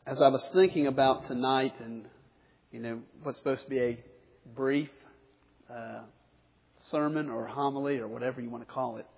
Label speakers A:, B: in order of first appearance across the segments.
A: as I was thinking about tonight and, what's supposed to be a brief sermon or homily or whatever you want to call it,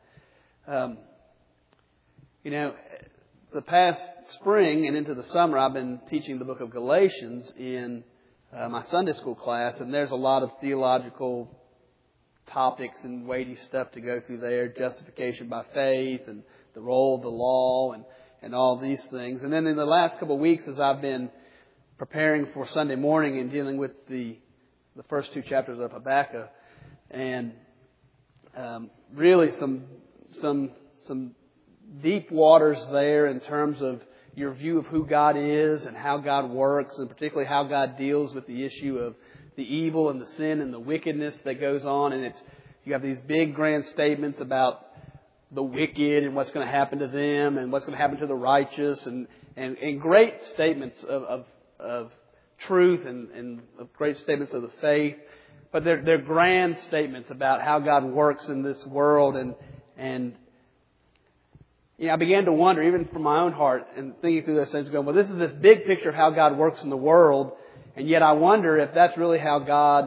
A: the past spring and into the summer, I've been teaching the book of Galatians in my Sunday school class, and there's a lot of theological topics and weighty stuff to go through there, justification by faith and the role of the law and all these things. And then in the last couple of weeks, as I've been preparing for Sunday morning and dealing with the first two chapters of Habakkuk, and really some deep waters there in terms of your view of who God is and how God works, and particularly how God deals with the issue of the evil and the sin and the wickedness that goes on. And you have these big grand statements about the wicked and what's going to happen to them and what's going to happen to the righteous, and great statements of truth and great statements of the faith. But they're grand statements about how God works in this world. And I began to wonder, even from my own heart, and thinking through those things, going, well, this is this big picture of how God works in the world, and yet I wonder if that's really how God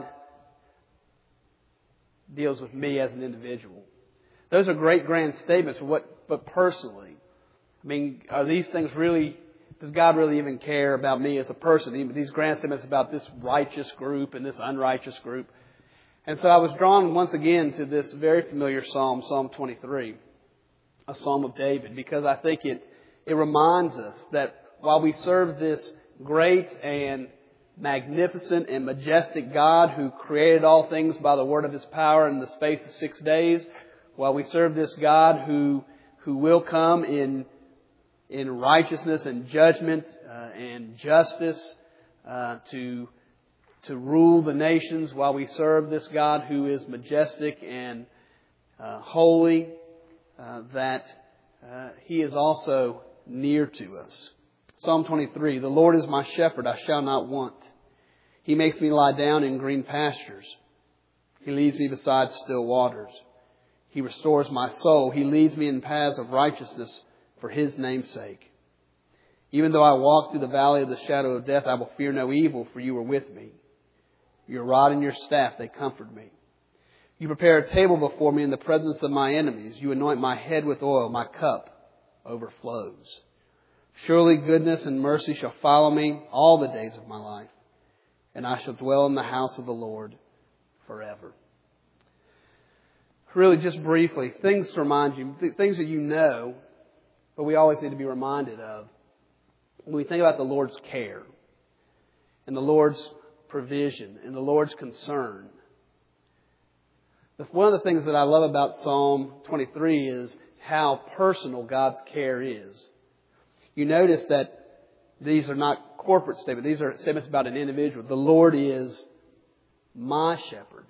A: deals with me as an individual. Those are great grand statements, but personally, are these things really, does God really even care about me as a person? Even these grand statements about this righteous group and this unrighteous group. And so I was drawn once again to this very familiar psalm, Psalm 23, a psalm of David, because I think it reminds us that while we serve this great and magnificent and majestic God who created all things by the word of His power in the space of 6 days, while we serve this God who will come in righteousness and judgment and justice to rule the nations, while we serve this God who is majestic and holy, that He is also near to us. Psalm 23, the Lord is my shepherd, I shall not want. He makes me lie down in green pastures. He leads me beside still waters. He restores my soul. He leads me in paths of righteousness for His name's sake. Even though I walk through the valley of the shadow of death, I will fear no evil, for You are with me. Your rod and Your staff, they comfort me. You prepare a table before me in the presence of my enemies. You anoint my head with oil. My cup overflows. Surely goodness and mercy shall follow me all the days of my life, and I shall dwell in the house of the Lord forever. Really, just briefly, things to remind you, things that you know, but we always need to be reminded of. When we think about the Lord's care and the Lord's provision and the Lord's concern, one of the things that I love about Psalm 23 is how personal God's care is. You notice that these are not corporate statements. These are statements about an individual. The Lord is my shepherd.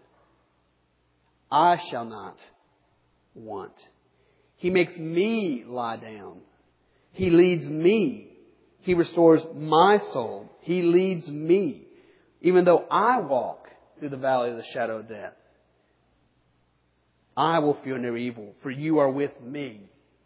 A: I shall not want. He makes me lie down. He leads me. He restores my soul. He leads me. Even though I walk through the valley of the shadow of death, I will fear no evil, for You are with me.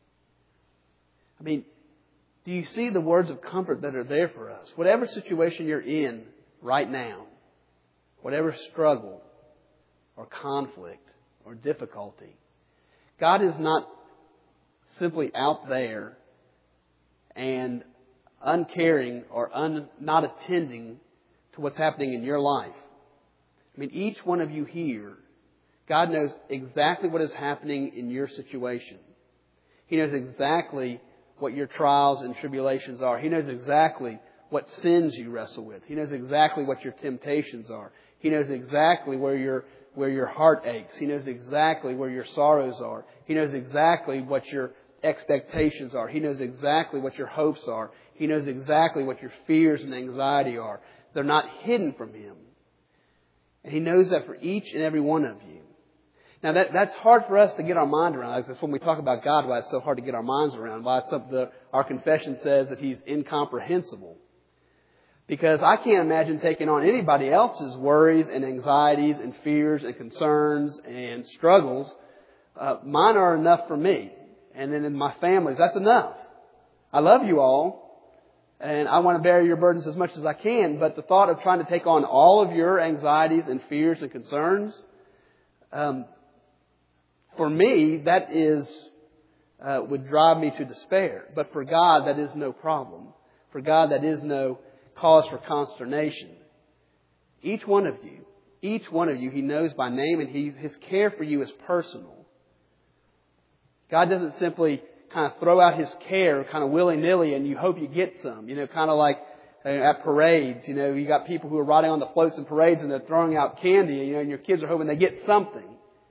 A: Do you see the words of comfort that are there for us? Whatever situation you're in right now, whatever struggle or conflict or difficulty, God is not simply out there and uncaring or not attending to what's happening in your life. Each one of you here, God knows exactly what is happening in your situation. He knows exactly what your trials and tribulations are. He knows exactly what sins you wrestle with. He knows exactly what your temptations are. He knows exactly where your heart aches. He knows exactly where your sorrows are. He knows exactly what your expectations are. He knows exactly what your hopes are. He knows exactly what your fears and anxiety are. They're not hidden from Him. And He knows that for each and every one of you. Now that's hard for us to get our mind around. That's when we talk about God, why it's so hard to get our minds around. Why it's something that our confession says that He's incomprehensible. Because I can't imagine taking on anybody else's worries and anxieties and fears and concerns and struggles. Mine are enough for me. And then in my families, that's enough. I love you all. and I want to bear your burdens as much as I can, but the thought of trying to take on all of your anxieties and fears and concerns, for me, that would drive me to despair. But for God, that is no problem. For God, that is no cause for consternation. Each one of you, He knows by name, and His care for you is personal. God doesn't simply kind of throw out His care kind of willy-nilly and you hope you get some. Kind of like at parades. You got people who are riding on the floats in parades and they're throwing out candy, and your kids are hoping they get something.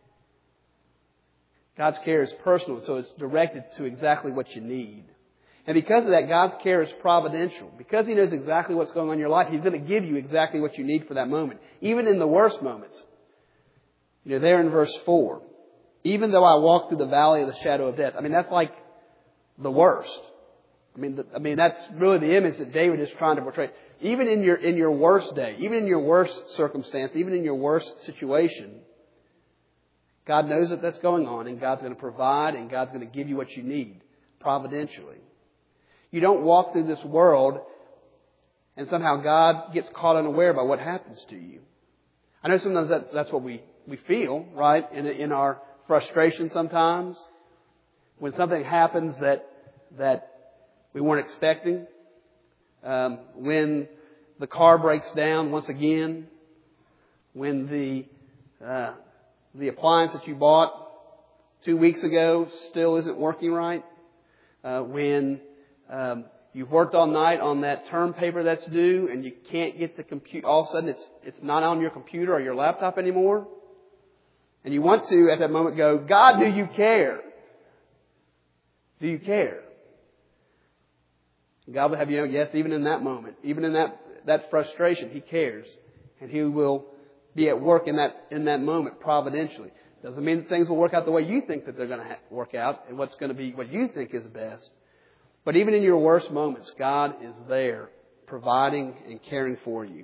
A: God's care is personal, so it's directed to exactly what you need. And because of that, God's care is providential. Because He knows exactly what's going on in your life, He's going to give you exactly what you need for that moment. Even in the worst moments. There in verse 4. Even though I walk through the valley of the shadow of death. That's like the worst. That's really the image that David is trying to portray. Even in your worst day, even in your worst circumstance, even in your worst situation, God knows that that's going on, and God's going to provide, and God's going to give you what you need providentially. You don't walk through this world and somehow God gets caught unaware by what happens to you. I know sometimes that's what we feel, right? In our frustration sometimes. When something happens that we weren't expecting. When the car breaks down once again. When the appliance that you bought 2 weeks ago still isn't working right. When you've worked all night on that term paper that's due and you can't get the computer, all of a sudden it's not on your computer or your laptop anymore. And you want to, at that moment, go, God, do you care? Do you care? And God will have you know, yes, even in that moment, even in that frustration, He cares. And He will be at work in that moment providentially. Doesn't mean that things will work out the way you think that they're going to work out and what's going to be what you think is best. But even in your worst moments, God is there providing and caring for you.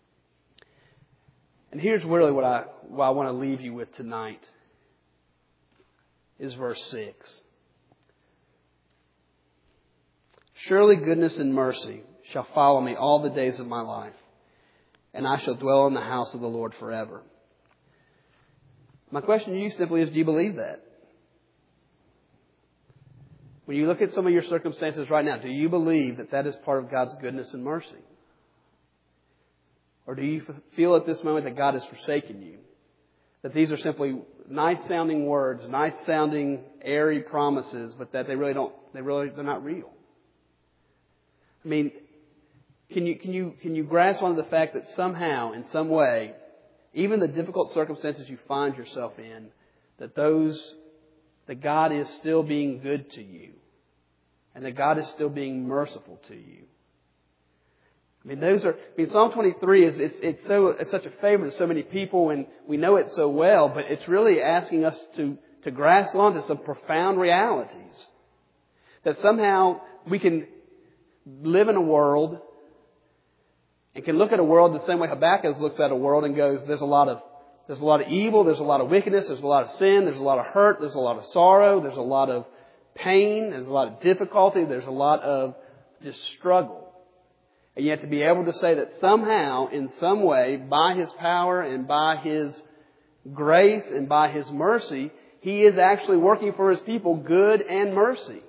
A: And here's really what I want to leave you with tonight is verse 6. Surely goodness and mercy shall follow me all the days of my life, and I shall dwell in the house of the Lord forever. My question to you simply is, do you believe that? When you look at some of your circumstances right now, do you believe that that is part of God's goodness and mercy? Or do you feel at this moment that God has forsaken you? That these are simply nice-sounding words, nice-sounding, airy promises, but that they're not real? Can you grasp onto the fact that somehow, in some way, even the difficult circumstances you find yourself in, that God is still being good to you, and that God is still being merciful to you? Psalm 23 it's such a favorite to so many people, and we know it so well, but it's really asking us to grasp onto some profound realities. That somehow we can live in a world and can look at a world the same way Habakkuk looks at a world and goes, there's a lot of evil, there's a lot of wickedness, there's a lot of sin, there's a lot of hurt, there's a lot of sorrow, there's a lot of pain, there's a lot of difficulty, there's a lot of just struggle. And yet to be able to say that somehow, in some way, by His power and by His grace and by His mercy, He is actually working for His people good and mercy.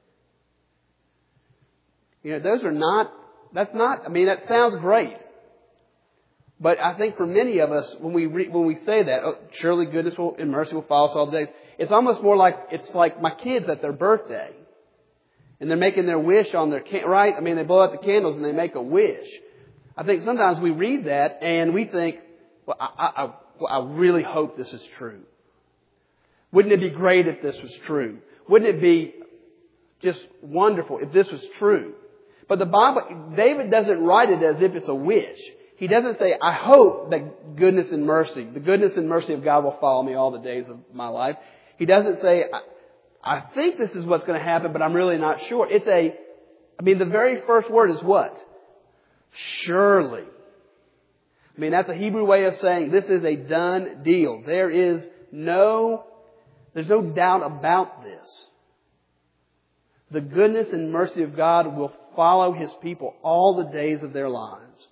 A: That sounds great. But I think for many of us, when we say that, surely goodness and mercy will follow us all the days, it's almost more like, it's like my kids at their birthday. And they're making their wish on their, right? They blow out the candles and they make a wish. I think sometimes we read that and we think, well, I really hope this is true. Wouldn't it be great if this was true? Wouldn't it be just wonderful if this was true? But David doesn't write it as if it's a wish. He doesn't say, I hope that the goodness and mercy of God will follow me all the days of my life. He doesn't say, I think this is what's going to happen, but I'm really not sure. The very first word is what? Surely. That's a Hebrew way of saying this is a done deal. There's no doubt about this. The goodness and mercy of God will follow His people all the days of their lives.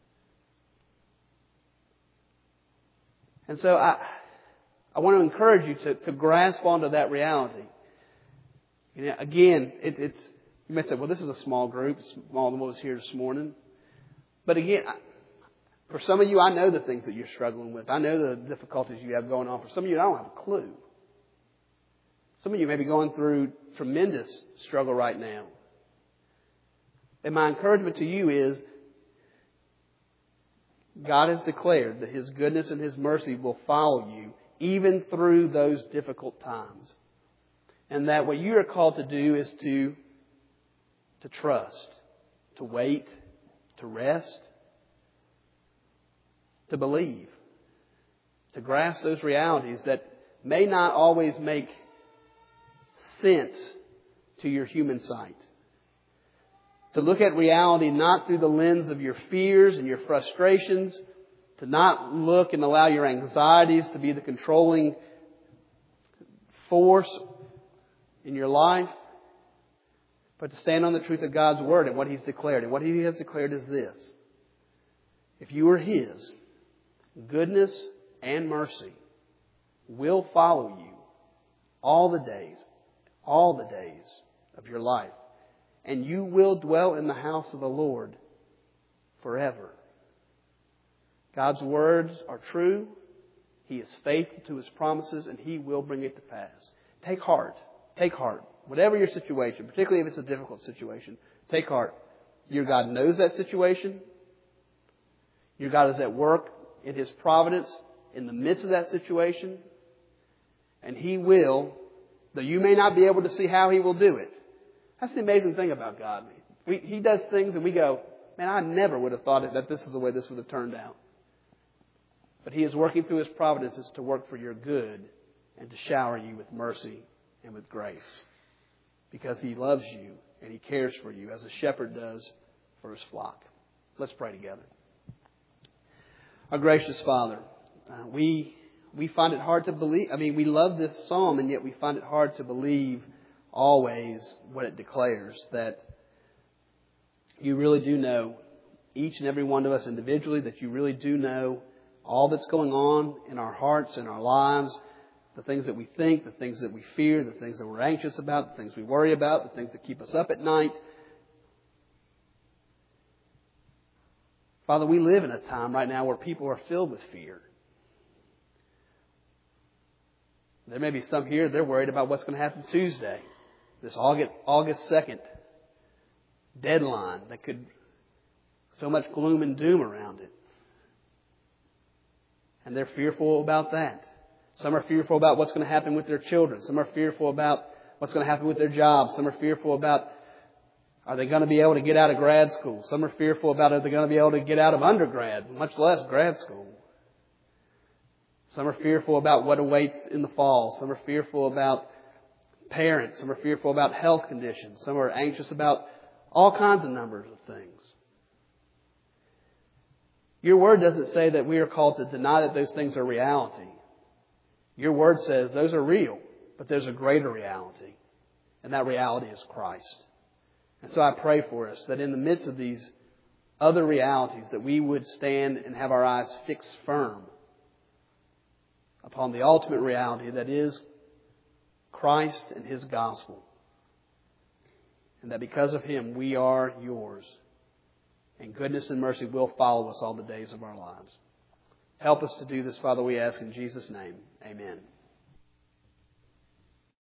A: And so I want to encourage you to grasp onto that reality. You know, again, it's you may say, well, this is a small group, smaller than what was here this morning. But again, for some of you, I know the things that you're struggling with. I know the difficulties you have going on. For some of you, I don't have a clue. Some of you may be going through tremendous struggle right now. And my encouragement to you is, God has declared that His goodness and His mercy will follow you even through those difficult times. And that what you are called to do is to trust, to wait, to rest, to believe, to grasp those realities that may not always make sense to your human sight. To look at reality not through the lens of your fears and your frustrations, to not look and allow your anxieties to be the controlling force in your life, but to stand on the truth of God's Word and what He's declared. And what He has declared is this: if you are His, goodness and mercy will follow you all the days of your life. And you will dwell in the house of the Lord forever. God's words are true. He is faithful to His promises, and He will bring it to pass. Take heart. Take heart. Whatever your situation, particularly if it's a difficult situation, take heart. Your God knows that situation. Your God is at work in His providence in the midst of that situation. And He will, though you may not be able to see how He will do it. That's the amazing thing about God. He does things and we go, man, I never would have thought that this is the way this would have turned out. But He is working through His providences to work for your good and to shower you with mercy and with grace. Because He loves you and He cares for you as a shepherd does for his flock. Let's pray together. Our gracious Father, we find it hard to believe. I mean, we love this psalm, and yet we find it hard to believe always what it declares, that you really do know each and every one of us individually, that you really do know all that's going on in our hearts and our lives, the things that we think, the things that we fear, the things that we're anxious about, the things we worry about, the things that keep us up at night. Father, we live in a time right now where people are filled with fear. There may be some here, they're worried about what's going to happen Tuesday, this August 2nd deadline that could so much gloom and doom around it. And they're fearful about that. Some are fearful about what's going to happen with their children. Some are fearful about what's going to happen with their jobs. Some are fearful about, are they going to be able to get out of grad school? Some are fearful about, are they going to be able to get out of undergrad, much less grad school? Some are fearful about what awaits in the fall. Some are fearful about parents. Some are fearful about health conditions. Some are anxious about all kinds of numbers of things. Your Word doesn't say that we are called to deny that those things are reality. Your Word says those are real, but there's a greater reality, and that reality is Christ. And so I pray for us that in the midst of these other realities, that we would stand and have our eyes fixed firm upon the ultimate reality that is Christ and His gospel. And that because of Him, we are yours. And goodness and mercy will follow us all the days of our lives. Help us to do this, Father, we ask in Jesus' name. Amen.